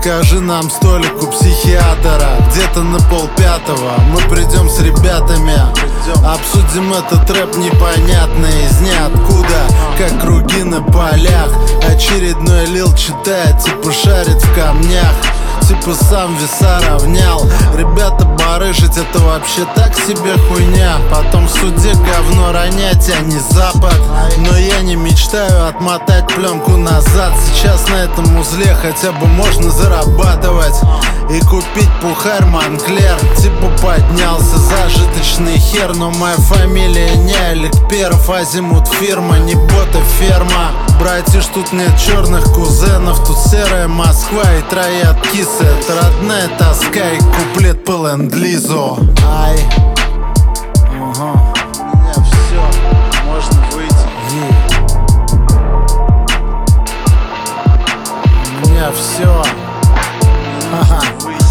Закажи нам столик у психиатра. Где-то на 4:30 мы придем с ребятами. Обсудим этот рэп непонятный из ниоткуда, как круги на полях. Очередной лил читает, типа шарит в камнях, типа сам веса равнял. Ребята, барыжить это вообще так себе хуйня. Потом в суде говно ронять, а не Запад. Но я не мечтаю отмотать пленку назад. Сейчас на этом узле хотя бы можно зарабатывать и купить пухарь Монклер. Типа поднялся зажиточный хер, но моя фамилия не Олег Перов. Азимут фирма, не бота ферма. Братиш, тут нет черных кузенов, тут серая Москва и троят кисы. Это родная тоска и куплет по ленд-лизу. Ай, ага. У меня все, можно выйти. У меня все. Ха-ха.